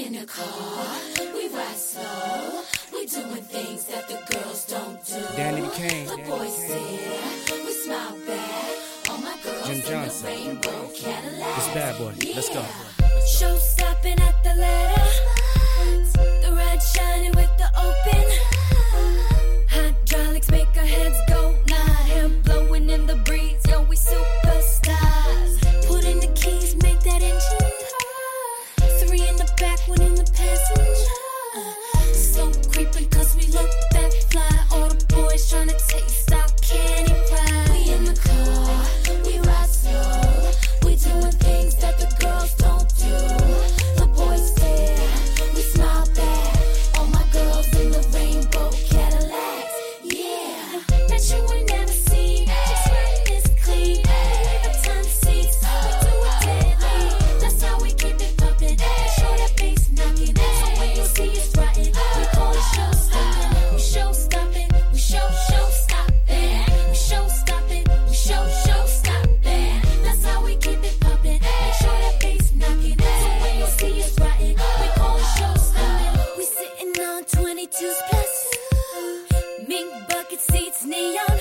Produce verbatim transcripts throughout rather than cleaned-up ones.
in the car, we ride slow. We doing things that the girls don't do. Danny Kane. The boys stare, we smile back. All my girls Jim in Johnson. the rainbow Cadillac. It's Bad Boy. Yeah. Let's go. Show stopping at the ladder. The red shining with the open. Hydraulics make our heads go nod. Hair blowing in the breeze. Yo, we superstars. Put in the keys, make that engine purr. Three in the back, one in the passenger. So creepin' cause we look that fly. All the boys tryna taste our candy pie. We in the car, we ride slow. We doing things that the girls don't do. The boys stare, we smile back. All my girls in the rainbow Cadillacs. Yeah, that you ain't never seen. Just riding this clean. We leave a ton of seats. We do it daily. That's how we keep it pumping. Make sure that bass knocking. So when you see us riding, we call it show stopping. We show stopping. We show show stopping. We show stopping. We show show stopping. That's how we keep it pumping. Make sure that bass knocking. So when you see us riding, we call it show stopping. We sitting on twenty-twos plus. Mink bucket seats, neon.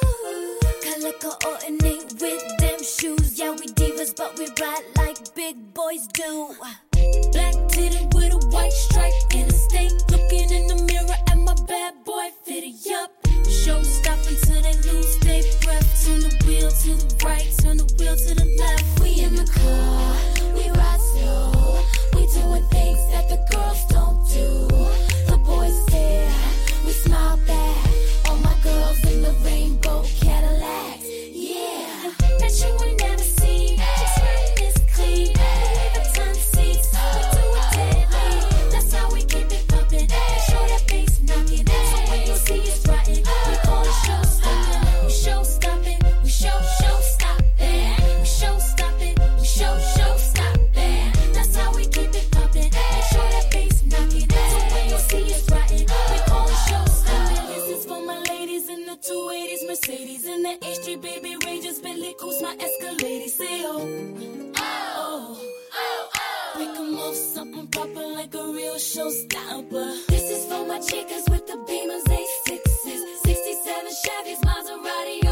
Color coordinate with them shoes. Yeah, we divas, but we ride like big boys do. Black titted with a white stripe and a steak. Looking in the mirror at my bad boy fitted up. Show stop until they lose their breath. Turn the wheel to the right, turn the wheel to the left. We in the car, we ride slow. We doing things that the girls don't do. The boys stare, we smile back. All my girls in the rainbow Cadillacs. Yeah, that you ain't never seen. Just riding this clean. We leave a ton of seats. We do it daily. That's how we keep it pumping. Make sure that bass knocking. So when you see us riding, we call it show stopping. We show stopping. We show show stopping. We show stopping. We show show stopping. That's how we keep it pumping. Make sure that bass knocking. So when you see us riding, we call it show stopping. This is for my ladies in the two eighties Mercedes, in the H three baby Rangers, Bentley Coast, my Escalade. Say oh, oh, oh, oh. Make 'em move something proper like a real showstopper. This is for my chicas with the Beamers, A sixes, sixty-seven Chevys, Maserati.